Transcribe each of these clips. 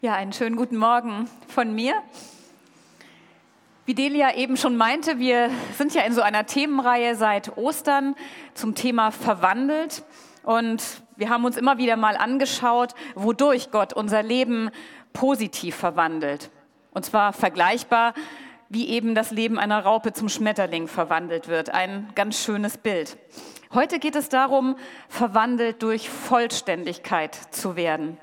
Ja, einen schönen guten Morgen von mir. Wie Delia eben schon meinte, wir sind ja in so einer Themenreihe seit Ostern zum Thema verwandelt. Und wir haben uns immer wieder mal angeschaut, wodurch Gott unser Leben positiv verwandelt. Und zwar vergleichbar, wie eben das Leben einer Raupe zum Schmetterling verwandelt wird. Ein ganz schönes Bild. Heute geht es darum, verwandelt durch Vollständigkeit zu werden.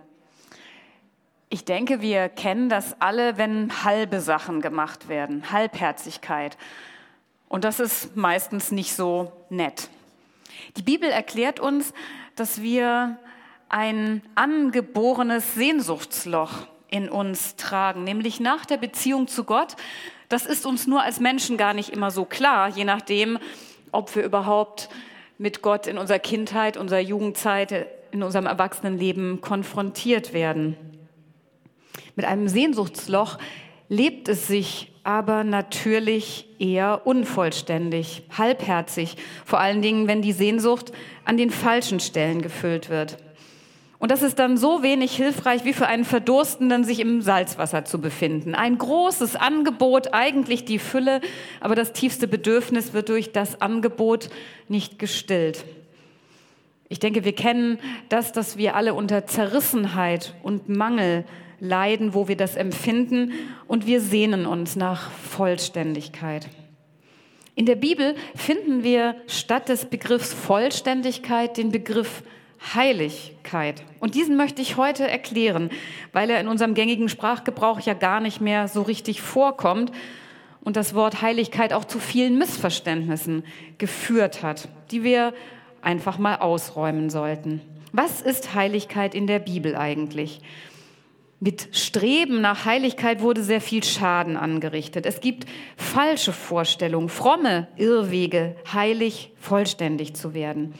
Ich denke, wir kennen das alle, wenn halbe Sachen gemacht werden, Halbherzigkeit. Und das ist meistens nicht so nett. Die Bibel erklärt uns, dass wir ein angeborenes Sehnsuchtsloch in uns tragen, nämlich nach der Beziehung zu Gott. Das ist uns nur als Menschen gar nicht immer so klar, je nachdem, ob wir überhaupt mit Gott in unserer Kindheit, unserer Jugendzeit, in unserem Erwachsenenleben konfrontiert werden. Mit einem Sehnsuchtsloch lebt es sich aber natürlich eher unvollständig, halbherzig, vor allen Dingen, wenn die Sehnsucht an den falschen Stellen gefüllt wird. Und das ist dann so wenig hilfreich, wie für einen Verdurstenden, sich im Salzwasser zu befinden. Ein großes Angebot, eigentlich die Fülle, aber das tiefste Bedürfnis wird durch das Angebot nicht gestillt. Ich denke, wir kennen das, dass wir alle unter Zerrissenheit und Mangel leiden, wo wir das empfinden, und wir sehnen uns nach Vollständigkeit. In der Bibel finden wir statt des Begriffs Vollständigkeit den Begriff Heiligkeit. Und diesen möchte ich heute erklären, weil er in unserem gängigen Sprachgebrauch ja gar nicht mehr so richtig vorkommt und das Wort Heiligkeit auch zu vielen Missverständnissen geführt hat, die wir einfach mal ausräumen sollten. Was ist Heiligkeit in der Bibel eigentlich? Mit Streben nach Heiligkeit wurde sehr viel Schaden angerichtet. Es gibt falsche Vorstellungen, fromme Irrwege, heilig, vollständig zu werden.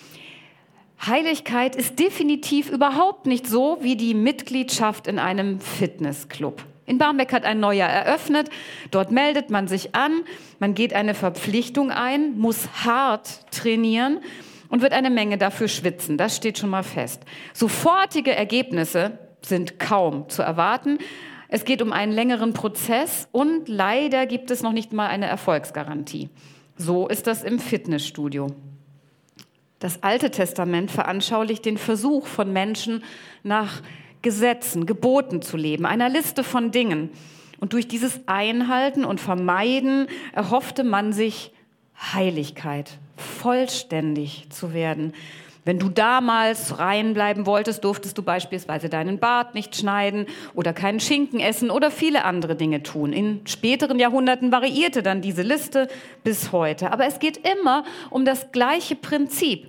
Heiligkeit ist definitiv überhaupt nicht so wie die Mitgliedschaft in einem Fitnessclub. In Barmbek hat ein neuer eröffnet. Dort meldet man sich an, man geht eine Verpflichtung ein, muss hart trainieren und wird eine Menge dafür schwitzen. Das steht schon mal fest. Sofortige Ergebnisse sind kaum zu erwarten. Es geht um einen längeren Prozess und leider gibt es noch nicht mal eine Erfolgsgarantie. So ist das im Fitnessstudio. Das Alte Testament veranschaulicht den Versuch von Menschen, nach Gesetzen, Geboten zu leben, einer Liste von Dingen. Und durch dieses Einhalten und Vermeiden erhoffte man sich Heiligkeit, vollständig zu werden. Wenn du damals rein bleiben wolltest, durftest du beispielsweise deinen Bart nicht schneiden oder keinen Schinken essen oder viele andere Dinge tun. In späteren Jahrhunderten variierte dann diese Liste bis heute. Aber es geht immer um das gleiche Prinzip.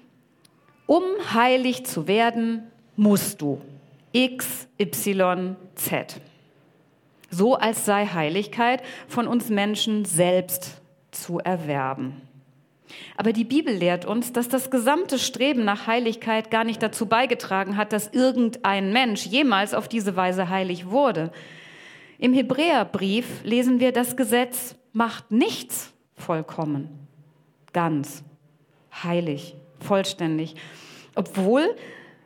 Um heilig zu werden, musst du X, Y, Z. So als sei Heiligkeit von uns Menschen selbst zu erwerben. Aber die Bibel lehrt uns, dass das gesamte Streben nach Heiligkeit gar nicht dazu beigetragen hat, dass irgendein Mensch jemals auf diese Weise heilig wurde. Im Hebräerbrief lesen wir, das Gesetz macht nichts vollkommen, ganz, heilig, vollständig. Obwohl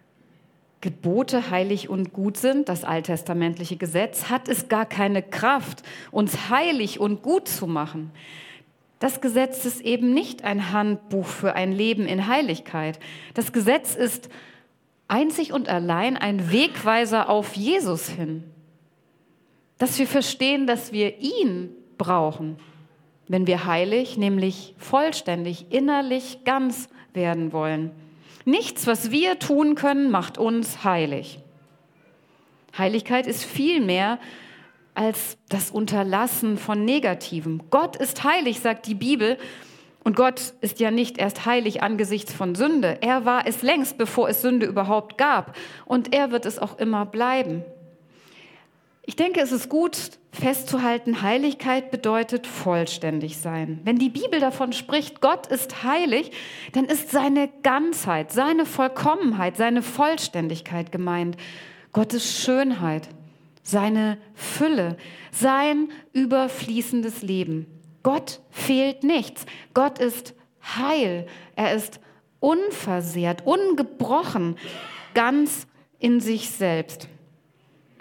Gebote heilig und gut sind, das alttestamentliche Gesetz, hat es gar keine Kraft, uns heilig und gut zu machen. Das Gesetz ist eben nicht ein Handbuch für ein Leben in Heiligkeit. Das Gesetz ist einzig und allein ein Wegweiser auf Jesus hin. Dass wir verstehen, dass wir ihn brauchen, wenn wir heilig, nämlich vollständig, innerlich ganz werden wollen. Nichts, was wir tun können, macht uns heilig. Heiligkeit ist viel mehr als das Unterlassen von Negativem. Gott ist heilig, sagt die Bibel. Und Gott ist ja nicht erst heilig angesichts von Sünde. Er war es längst, bevor es Sünde überhaupt gab. Und er wird es auch immer bleiben. Ich denke, es ist gut festzuhalten, Heiligkeit bedeutet vollständig sein. Wenn die Bibel davon spricht, Gott ist heilig, dann ist seine Ganzheit, seine Vollkommenheit, seine Vollständigkeit gemeint. Gottes Schönheit, seine Fülle, sein überfließendes Leben. Gott fehlt nichts. Gott ist heil. Er ist unversehrt, ungebrochen, ganz in sich selbst.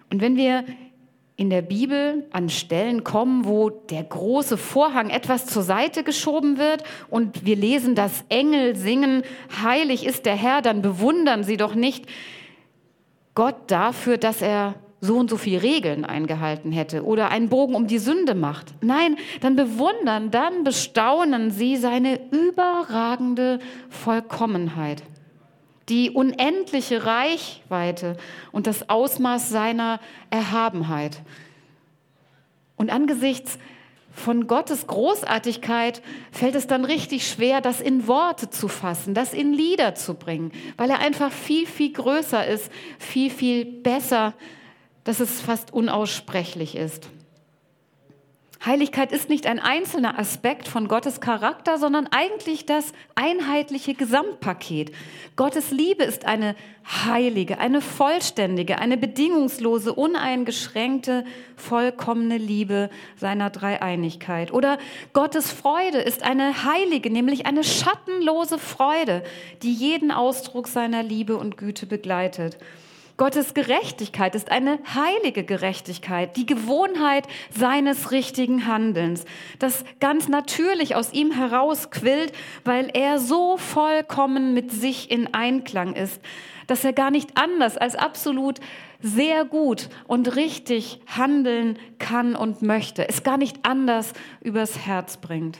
Und wenn wir in der Bibel an Stellen kommen, wo der große Vorhang etwas zur Seite geschoben wird und wir lesen, dass Engel singen, heilig ist der Herr, dann bewundern sie doch nicht Gott dafür, dass er so und so viele Regeln eingehalten hätte oder einen Bogen um die Sünde macht. Nein, dann bestaunen sie seine überragende Vollkommenheit, die unendliche Reichweite und das Ausmaß seiner Erhabenheit. Und angesichts von Gottes Großartigkeit fällt es dann richtig schwer, das in Worte zu fassen, das in Lieder zu bringen, weil er einfach viel, viel größer ist, viel, viel besser, dass es fast unaussprechlich ist. Heiligkeit ist nicht ein einzelner Aspekt von Gottes Charakter, sondern eigentlich das einheitliche Gesamtpaket. Gottes Liebe ist eine heilige, eine vollständige, eine bedingungslose, uneingeschränkte, vollkommene Liebe seiner Dreieinigkeit. Oder Gottes Freude ist eine heilige, nämlich eine schattenlose Freude, die jeden Ausdruck seiner Liebe und Güte begleitet. Gottes Gerechtigkeit ist eine heilige Gerechtigkeit, die Gewohnheit seines richtigen Handelns, das ganz natürlich aus ihm herausquillt, weil er so vollkommen mit sich in Einklang ist, dass er gar nicht anders als absolut sehr gut und richtig handeln kann und möchte, es gar nicht anders übers Herz bringt.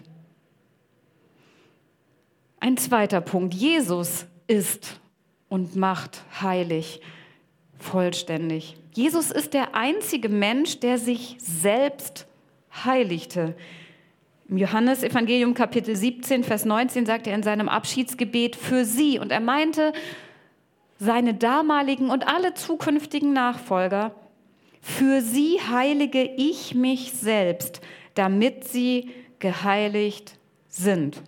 Ein zweiter Punkt: Jesus ist und macht heilig. Vollständig. Jesus ist der einzige Mensch, der sich selbst heiligte. Im Johannesevangelium Kapitel 17, Vers 19 sagt er in seinem Abschiedsgebet für sie, und er meinte seine damaligen und alle zukünftigen Nachfolger: Für sie heilige ich mich selbst, damit sie geheiligt sind.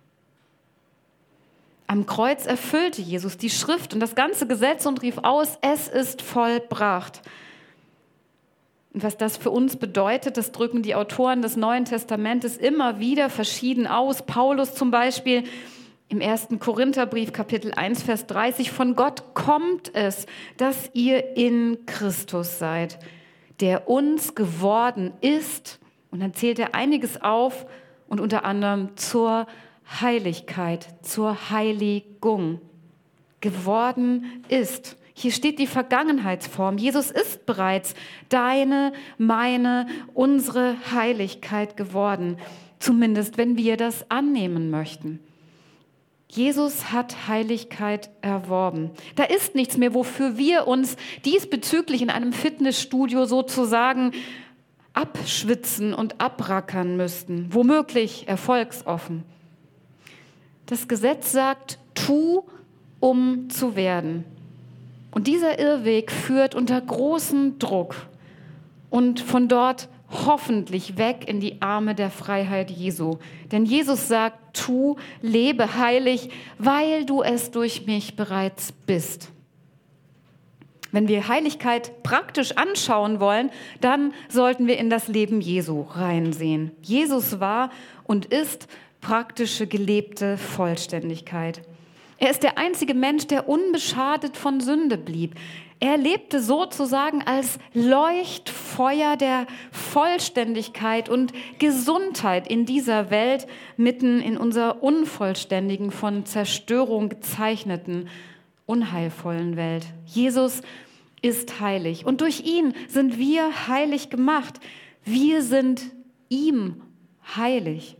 Am Kreuz erfüllte Jesus die Schrift und das ganze Gesetz und rief aus: Es ist vollbracht. Und was das für uns bedeutet, das drücken die Autoren des Neuen Testamentes immer wieder verschieden aus. Paulus zum Beispiel im 1. Korintherbrief, Kapitel 1, Vers 30: Von Gott kommt es, dass ihr in Christus seid, der uns geworden ist. Und dann zählt er einiges auf und unter anderem zur Heiligkeit, zur Heiligung geworden ist. Hier steht die Vergangenheitsform. Jesus ist bereits deine, meine, unsere Heiligkeit geworden. Zumindest, wenn wir das annehmen möchten. Jesus hat Heiligkeit erworben. Da ist nichts mehr, wofür wir uns diesbezüglich in einem Fitnessstudio sozusagen abschwitzen und abrackern müssten. Womöglich erfolgsoffen. Das Gesetz sagt, tu, um zu werden. Und dieser Irrweg führt unter großem Druck und von dort hoffentlich weg in die Arme der Freiheit Jesu. Denn Jesus sagt, tu, lebe heilig, weil du es durch mich bereits bist. Wenn wir Heiligkeit praktisch anschauen wollen, dann sollten wir in das Leben Jesu reinsehen. Jesus war und ist praktische, gelebte Vollständigkeit. Er ist der einzige Mensch, der unbeschadet von Sünde blieb. Er lebte sozusagen als Leuchtfeuer der Vollständigkeit und Gesundheit in dieser Welt, mitten in unserer unvollständigen, von Zerstörung gezeichneten, unheilvollen Welt. Jesus ist heilig und durch ihn sind wir heilig gemacht. Wir sind ihm heilig.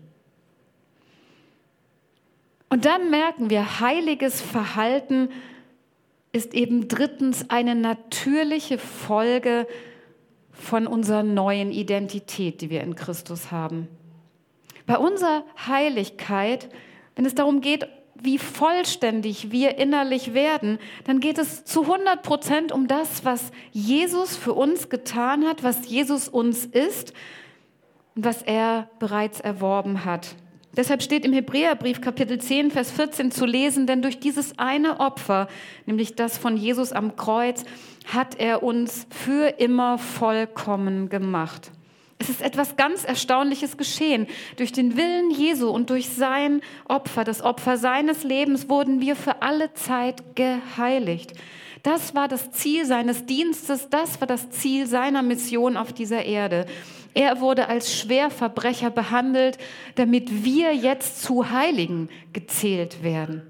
Und dann merken wir, heiliges Verhalten ist eben drittens eine natürliche Folge von unserer neuen Identität, die wir in Christus haben. Bei unserer Heiligkeit, wenn es darum geht, wie vollständig wir innerlich werden, dann geht es zu 100% um das, was Jesus für uns getan hat, was Jesus uns ist und was er bereits erworben hat. Deshalb steht im Hebräerbrief Kapitel 10, Vers 14 zu lesen, denn durch dieses eine Opfer, nämlich das von Jesus am Kreuz, hat er uns für immer vollkommen gemacht. Es ist etwas ganz Erstaunliches geschehen. Durch den Willen Jesu und durch sein Opfer, das Opfer seines Lebens, wurden wir für alle Zeit geheiligt. Das war das Ziel seines Dienstes, das war das Ziel seiner Mission auf dieser Erde. Er wurde als Schwerverbrecher behandelt, damit wir jetzt zu Heiligen gezählt werden.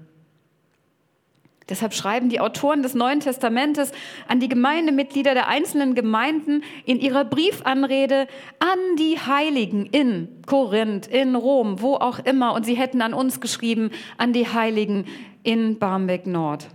Deshalb schreiben die Autoren des Neuen Testamentes an die Gemeindemitglieder der einzelnen Gemeinden in ihrer Briefanrede an die Heiligen in Korinth, in Rom, wo auch immer. Und sie hätten an uns geschrieben, an die Heiligen in Barmbek Nord.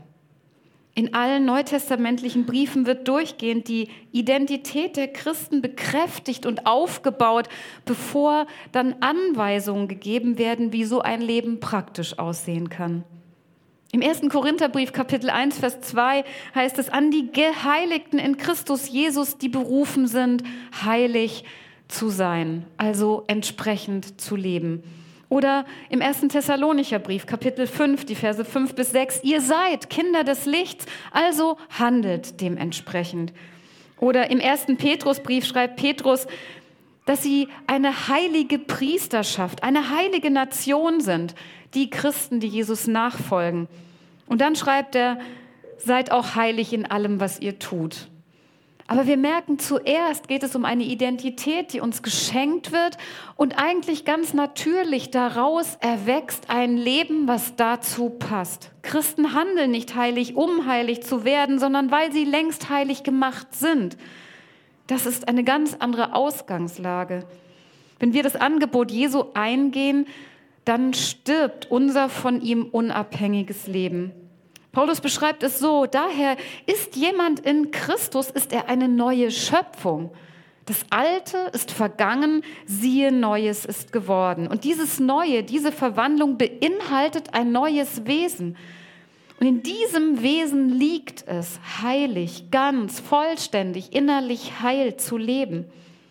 In allen neutestamentlichen Briefen wird durchgehend die Identität der Christen bekräftigt und aufgebaut, bevor dann Anweisungen gegeben werden, wie so ein Leben praktisch aussehen kann. Im 1. Korintherbrief, Kapitel 1, Vers 2 heißt es, an die Geheiligten in Christus Jesus, die berufen sind, heilig zu sein, also entsprechend zu leben. Oder im 1. Thessalonicher Brief, Kapitel 5, die Verse 5 bis 6, ihr seid Kinder des Lichts, also handelt dementsprechend. Oder im 1. Petrusbrief schreibt Petrus, dass sie eine heilige Priesterschaft, eine heilige Nation sind, die Christen, die Jesus nachfolgen. Und dann schreibt er, seid auch heilig in allem, was ihr tut. Aber wir merken, zuerst geht es um eine Identität, die uns geschenkt wird und eigentlich ganz natürlich daraus erwächst ein Leben, was dazu passt. Christen handeln nicht heilig, um heilig zu werden, sondern weil sie längst heilig gemacht sind. Das ist eine ganz andere Ausgangslage. Wenn wir das Angebot Jesu eingehen, dann stirbt unser von ihm unabhängiges Leben. Paulus beschreibt es so, daher ist jemand in Christus, ist er eine neue Schöpfung. Das Alte ist vergangen, siehe, Neues ist geworden. Und dieses Neue, diese Verwandlung beinhaltet ein neues Wesen. Und in diesem Wesen liegt es, heilig, ganz, vollständig, innerlich heil zu leben.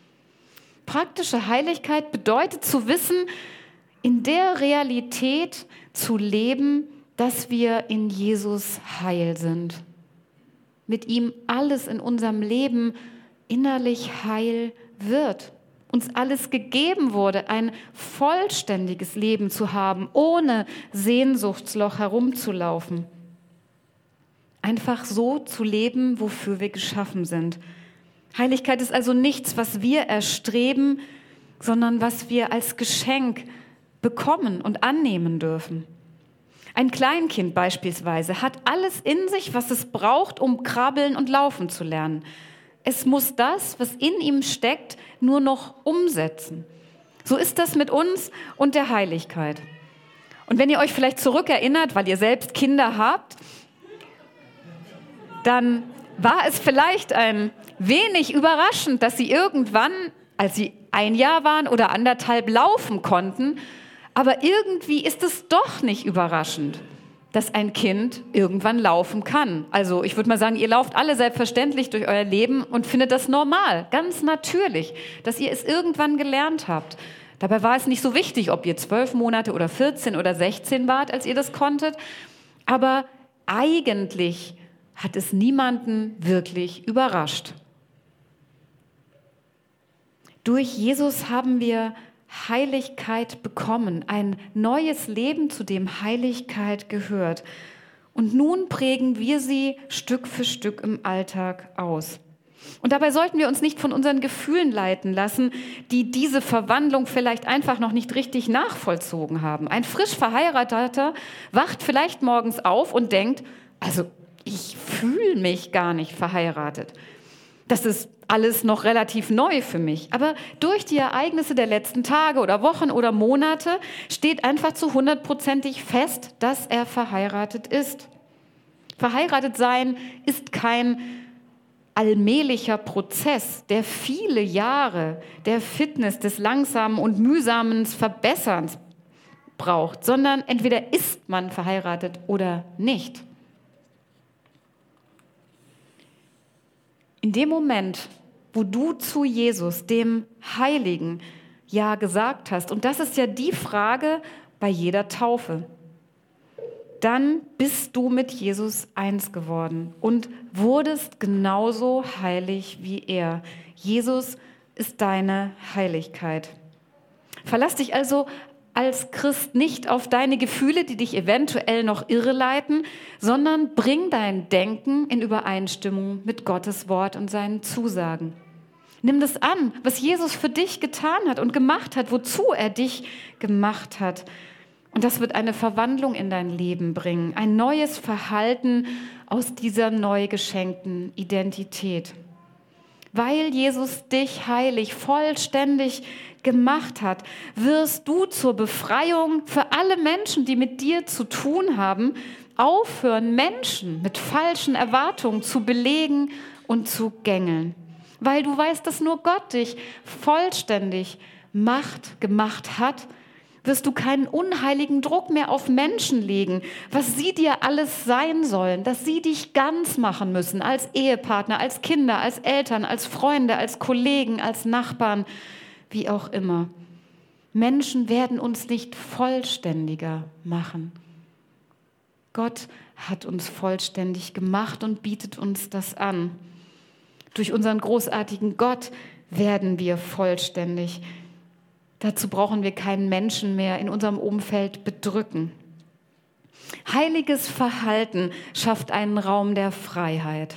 Praktische Heiligkeit bedeutet zu wissen, in der Realität zu leben, dass wir in Jesus heil sind. Mit ihm alles in unserem Leben innerlich heil wird. Uns alles gegeben wurde, ein vollständiges Leben zu haben, ohne Sehnsuchtsloch herumzulaufen. Einfach so zu leben, wofür wir geschaffen sind. Heiligkeit ist also nichts, was wir erstreben, sondern was wir als Geschenk bekommen und annehmen dürfen. Ein Kleinkind beispielsweise hat alles in sich, was es braucht, um krabbeln und laufen zu lernen. Es muss das, was in ihm steckt, nur noch umsetzen. So ist das mit uns und der Heiligkeit. Und wenn ihr euch vielleicht zurückerinnert, weil ihr selbst Kinder habt, dann war es vielleicht ein wenig überraschend, dass sie irgendwann, als sie 1 Jahr waren oder 1,5 laufen konnten, aber irgendwie ist es doch nicht überraschend, dass ein Kind irgendwann laufen kann. Also ich würde mal sagen, ihr lauft alle selbstverständlich durch euer Leben und findet das normal, ganz natürlich, dass ihr es irgendwann gelernt habt. Dabei war es nicht so wichtig, ob ihr 12 Monate oder 14 oder 16 wart, als ihr das konntet. Aber eigentlich hat es niemanden wirklich überrascht. Durch Jesus haben wir Heiligkeit bekommen, ein neues Leben, zu dem Heiligkeit gehört. Und nun prägen wir sie Stück für Stück im Alltag aus. Und dabei sollten wir uns nicht von unseren Gefühlen leiten lassen, die diese Verwandlung vielleicht einfach noch nicht richtig nachvollzogen haben. Ein frisch Verheirateter wacht vielleicht morgens auf und denkt, also ich fühle mich gar nicht verheiratet. Das ist alles noch relativ neu für mich. Aber durch die Ereignisse der letzten Tage oder Wochen oder Monate steht einfach zu 100%ig fest, dass er verheiratet ist. Verheiratet sein ist kein allmählicher Prozess, der viele Jahre der Fitness, des langsamen und mühsamen Verbesserns braucht, sondern entweder ist man verheiratet oder nicht. In dem Moment, wo du zu Jesus, dem Heiligen, Ja gesagt hast, und das ist ja die Frage bei jeder Taufe, dann bist du mit Jesus eins geworden und wurdest genauso heilig wie er. Jesus ist deine Heiligkeit. Verlass dich also als Christ nicht auf deine Gefühle, die dich eventuell noch irreleiten, sondern bring dein Denken in Übereinstimmung mit Gottes Wort und seinen Zusagen. Nimm das an, was Jesus für dich getan hat und gemacht hat, wozu er dich gemacht hat. Und das wird eine Verwandlung in dein Leben bringen, ein neues Verhalten aus dieser neu geschenkten Identität. Weil Jesus dich heilig, vollständig gemacht hat, wirst du zur Befreiung für alle Menschen, die mit dir zu tun haben, aufhören, Menschen mit falschen Erwartungen zu belegen und zu gängeln. Weil du weißt, dass nur Gott dich vollständig gemacht hat, wirst du keinen unheiligen Druck mehr auf Menschen legen, was sie dir alles sein sollen, dass sie dich ganz machen müssen, als Ehepartner, als Kinder, als Eltern, als Freunde, als Kollegen, als Nachbarn, wie auch immer. Menschen werden uns nicht vollständiger machen. Gott hat uns vollständig gemacht und bietet uns das an. Durch unseren großartigen Gott werden wir vollständig. Dazu brauchen wir keinen Menschen mehr in unserem Umfeld bedrücken. Heiliges Verhalten schafft einen Raum der Freiheit.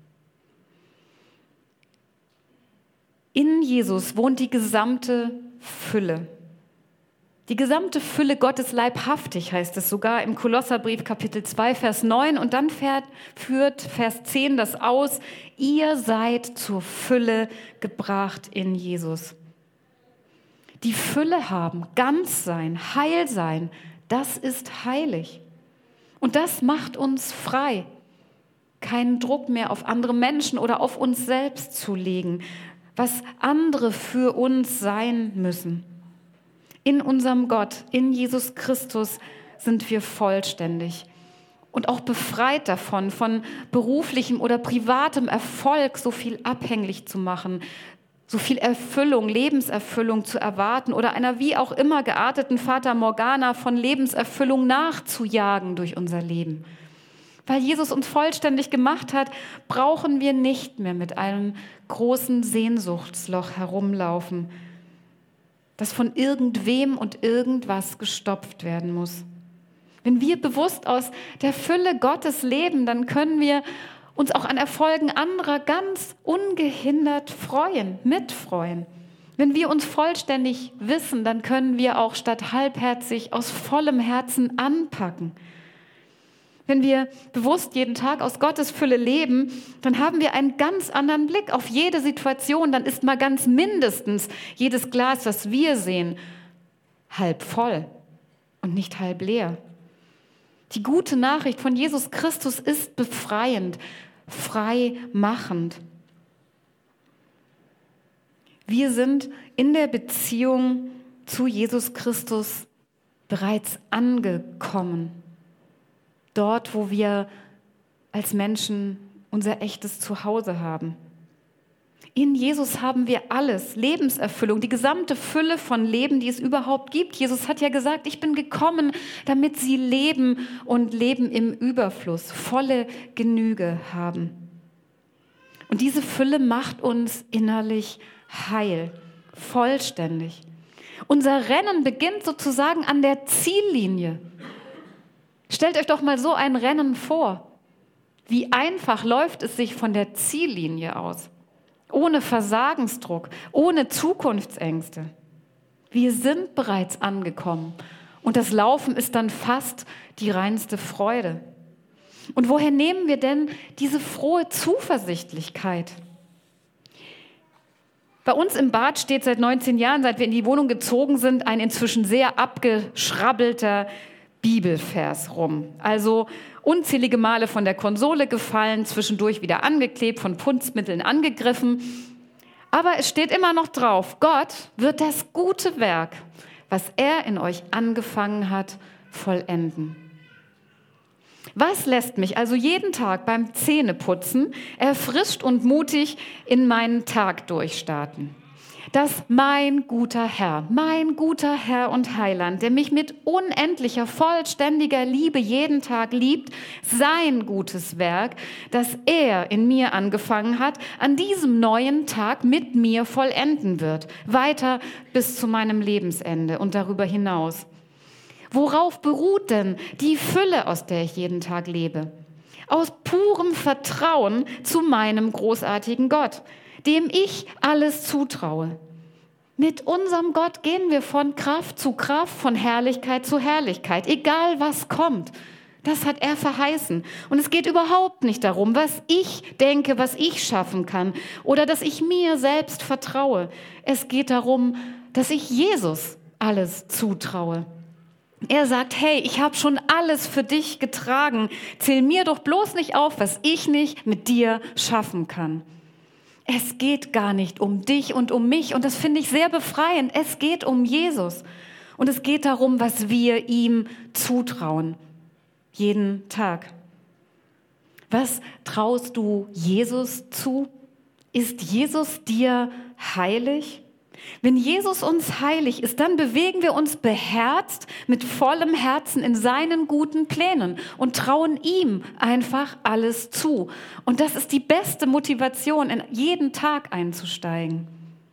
In Jesus wohnt die gesamte Fülle. Die gesamte Fülle Gottes leibhaftig, heißt es sogar im Kolosserbrief Kapitel 2, Vers 9. Und dann führt Vers 10 das aus: Ihr seid zur Fülle gebracht in Jesus. Die Fülle haben, ganz sein, heil sein, das ist heilig. Und das macht uns frei, keinen Druck mehr auf andere Menschen oder auf uns selbst zu legen, was andere für uns sein müssen. In unserem Gott, in Jesus Christus sind wir vollständig und auch befreit davon, von beruflichem oder privatem Erfolg so viel abhängig zu machen, so viel Erfüllung, Lebenserfüllung zu erwarten oder einer wie auch immer gearteten Fata Morgana von Lebenserfüllung nachzujagen durch unser Leben. Weil Jesus uns vollständig gemacht hat, brauchen wir nicht mehr mit einem großen Sehnsuchtsloch herumlaufen, das von irgendwem und irgendwas gestopft werden muss. Wenn wir bewusst aus der Fülle Gottes leben, dann können wir uns auch an Erfolgen anderer ganz ungehindert freuen, mitfreuen. Wenn wir uns vollständig wissen, dann können wir auch statt halbherzig aus vollem Herzen anpacken. Wenn wir bewusst jeden Tag aus Gottes Fülle leben, dann haben wir einen ganz anderen Blick auf jede Situation. Dann ist mal ganz mindestens jedes Glas, was wir sehen, halb voll und nicht halb leer. Die gute Nachricht von Jesus Christus ist befreiend, frei machend. Wir sind in der Beziehung zu Jesus Christus bereits angekommen. Dort, wo wir als Menschen unser echtes Zuhause haben. In Jesus haben wir alles, Lebenserfüllung, die gesamte Fülle von Leben, die es überhaupt gibt. Jesus hat ja gesagt, ich bin gekommen, damit sie leben und leben im Überfluss, volle Genüge haben. Und diese Fülle macht uns innerlich heil, vollständig. Unser Rennen beginnt sozusagen an der Ziellinie. Stellt euch doch mal so ein Rennen vor. Wie einfach läuft es sich von der Ziellinie aus? Ohne Versagensdruck, ohne Zukunftsängste. Wir sind bereits angekommen und das Laufen ist dann fast die reinste Freude. Und woher nehmen wir denn diese frohe Zuversichtlichkeit? Bei uns im Bad steht seit 19 Jahren, seit wir in die Wohnung gezogen sind, ein inzwischen sehr abgeschrabbelter Bibelvers rum. Also unzählige Male von der Konsole gefallen, zwischendurch wieder angeklebt, von Putzmitteln angegriffen. Aber es steht immer noch drauf, Gott wird das gute Werk, was er in euch angefangen hat, vollenden. Was lässt mich also jeden Tag beim Zähneputzen erfrischt und mutig in meinen Tag durchstarten? dass mein guter Herr und Heiland, der mich mit unendlicher, vollständiger Liebe jeden Tag liebt, sein gutes Werk, das er in mir angefangen hat, an diesem neuen Tag mit mir vollenden wird, weiter bis zu meinem Lebensende und darüber hinaus. Worauf beruht denn die Fülle, aus der ich jeden Tag lebe? Aus purem Vertrauen zu meinem großartigen Gott, dem ich alles zutraue. Mit unserem Gott gehen wir von Kraft zu Kraft, von Herrlichkeit zu Herrlichkeit, egal was kommt. Das hat er verheißen. Und es geht überhaupt nicht darum, was ich denke, was ich schaffen kann oder dass ich mir selbst vertraue. Es geht darum, dass ich Jesus alles zutraue. Er sagt, hey, ich habe schon alles für dich getragen. Zähl mir doch bloß nicht auf, was ich nicht mit dir schaffen kann. Es geht gar nicht um dich und um mich. Und das finde ich sehr befreiend. Es geht um Jesus. Und es geht darum, was wir ihm zutrauen. Jeden Tag. Was traust du Jesus zu? Ist Jesus dir heilig? Wenn Jesus uns heilig ist, dann bewegen wir uns beherzt mit vollem Herzen in seinen guten Plänen und trauen ihm einfach alles zu. Und das ist die beste Motivation, in jeden Tag einzusteigen.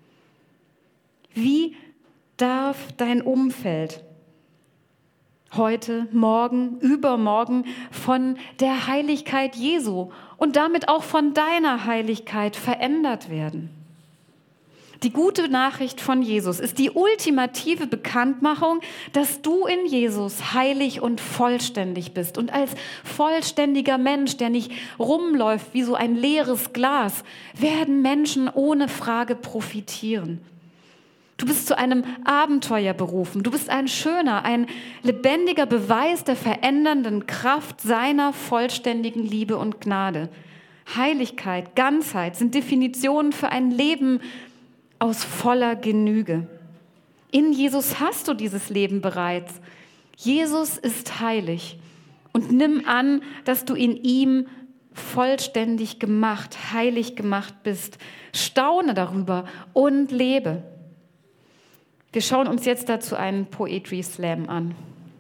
Wie darf dein Umfeld heute, morgen, übermorgen von der Heiligkeit Jesu und damit auch von deiner Heiligkeit verändert werden? Die gute Nachricht von Jesus ist die ultimative Bekanntmachung, dass du in Jesus heilig und vollständig bist. Und als vollständiger Mensch, der nicht rumläuft wie so ein leeres Glas, werden Menschen ohne Frage profitieren. Du bist zu einem Abenteuer berufen. Du bist ein schöner, ein lebendiger Beweis der verändernden Kraft seiner vollständigen Liebe und Gnade. Heiligkeit, Ganzheit sind Definitionen für ein Leben aus voller Genüge. In Jesus hast du dieses Leben bereits. Jesus ist heilig und nimm an, dass du in ihm vollständig gemacht, heilig gemacht bist. Staune darüber und lebe. Wir schauen uns jetzt dazu einen Poetry Slam an.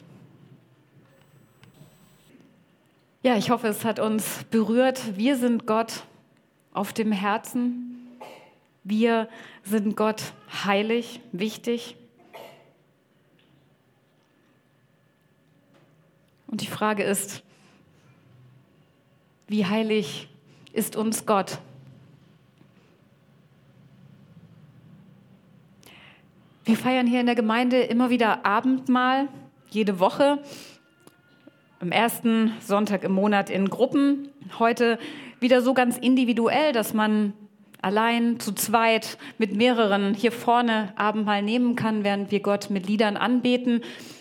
Ja, ich hoffe, es hat uns berührt. Wir sind Gott auf dem Herzen. Wir sind Gott heilig, wichtig. Und die Frage ist, wie heilig ist uns Gott? Wir feiern hier in der Gemeinde immer wieder Abendmahl, jede Woche, am ersten Sonntag im Monat in Gruppen. Heute wieder so ganz individuell, dass man allein, zu zweit, mit mehreren hier vorne Abendmahl nehmen kann, während wir Gott mit Liedern anbeten.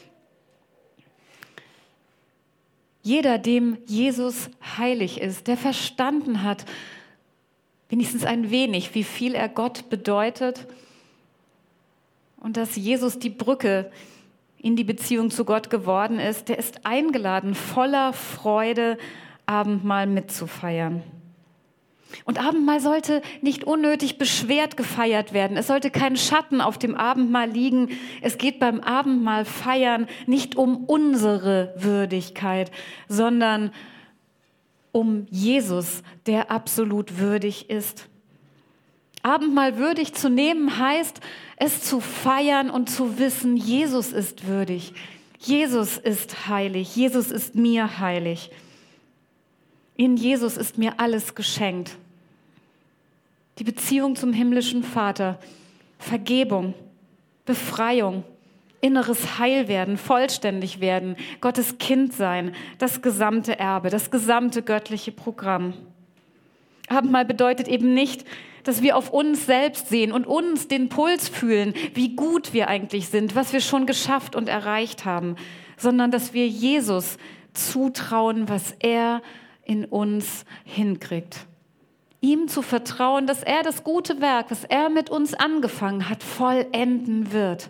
Jeder, dem Jesus heilig ist, der verstanden hat, wenigstens ein wenig, wie viel er Gott bedeutet und dass Jesus die Brücke in die Beziehung zu Gott geworden ist, der ist eingeladen, voller Freude Abendmahl mitzufeiern. Und Abendmahl sollte nicht unnötig beschwert gefeiert werden. Es sollte kein Schatten auf dem Abendmahl liegen. Es geht beim Abendmahl feiern nicht um unsere Würdigkeit, sondern um Jesus, der absolut würdig ist. Abendmahl würdig zu nehmen heißt, es zu feiern und zu wissen, Jesus ist würdig. Jesus ist heilig. Jesus ist mir heilig. In Jesus ist mir alles geschenkt. Die Beziehung zum himmlischen Vater, Vergebung, Befreiung, inneres Heilwerden, vollständig werden, Gottes Kind sein, das gesamte Erbe, das gesamte göttliche Programm. Abendmahl bedeutet eben nicht, dass wir auf uns selbst sehen und uns den Puls fühlen, wie gut wir eigentlich sind, was wir schon geschafft und erreicht haben, sondern dass wir Jesus zutrauen, was er in uns hinkriegt. Ihm zu vertrauen, dass er das gute Werk, was er mit uns angefangen hat, vollenden wird.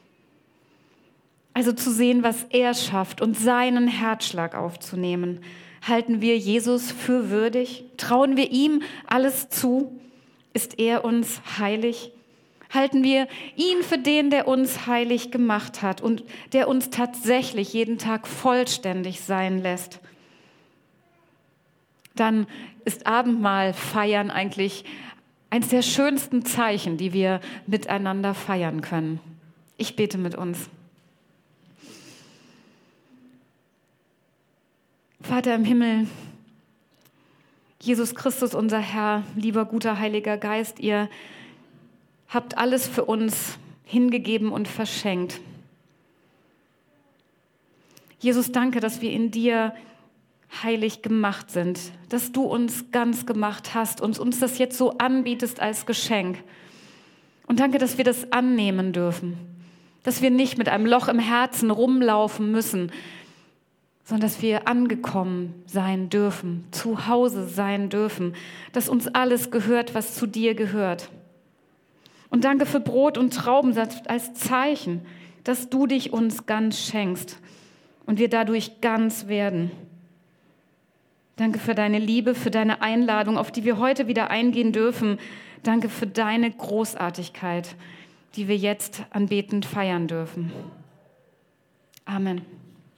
Also zu sehen, was er schafft und seinen Herzschlag aufzunehmen. Halten wir Jesus für würdig? Trauen wir ihm alles zu? Ist er uns heilig? Halten wir ihn für den, der uns heilig gemacht hat und der uns tatsächlich jeden Tag vollständig sein lässt. Dann ist Abendmahl feiern eigentlich eines der schönsten Zeichen, die wir miteinander feiern können. Ich bete mit uns. Vater im Himmel, Jesus Christus, unser Herr, lieber guter Heiliger Geist, ihr habt alles für uns hingegeben und verschenkt. Jesus, danke, dass wir in dir heilig gemacht sind, dass du uns ganz gemacht hast und uns das jetzt so anbietest als Geschenk. Und danke, dass wir das annehmen dürfen, dass wir nicht mit einem Loch im Herzen rumlaufen müssen, sondern dass wir angekommen sein dürfen, zu Hause sein dürfen, dass uns alles gehört, was zu dir gehört. Und danke für Brot und Traubensaft als Zeichen, dass du dich uns ganz schenkst und wir dadurch ganz werden. Danke für deine Liebe, für deine Einladung, auf die wir heute wieder eingehen dürfen. Danke für deine Großartigkeit, die wir jetzt anbetend feiern dürfen. Amen.